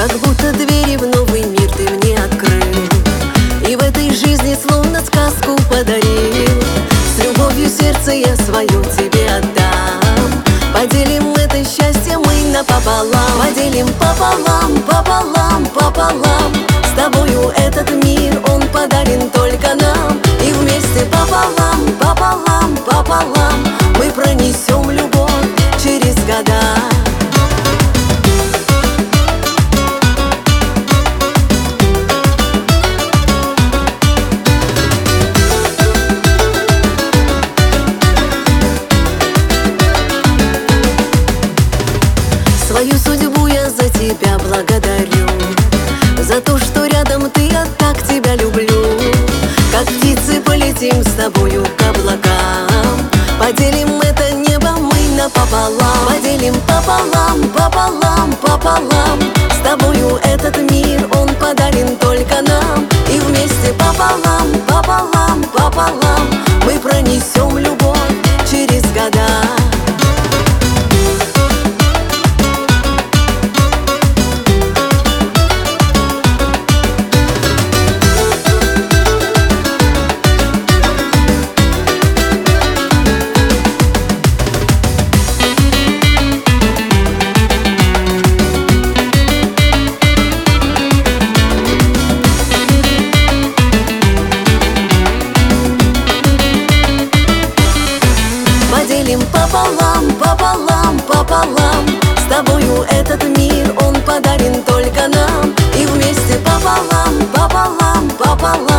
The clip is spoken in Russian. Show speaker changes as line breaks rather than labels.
Как будто двери в новый мир ты мне открыл, и в этой жизни словно сказку подарил. С любовью сердце я свое тебе отдам. Поделим это счастье мы напополам. Поделим пополам, пополам, пополам. С тобою этот мир, он подарен только нам. И вместе пополам, пополам, пополам мы пронесем любовь через года. Свою судьбу я за тебя благодарю, за то, что рядом ты, я так тебя люблю. Как птицы полетим с тобою к облакам. Поделим это небо мы напополам. Поделим пополам, пополам, пополам. С тобою этот мир, он подарен только нам. И вместе пополам, пополам, пополам мы пронесем любовь через года. Поделим пополам, пополам, пополам. С тобою этот мир, он подарен только нам. И вместе пополам, пополам, пополам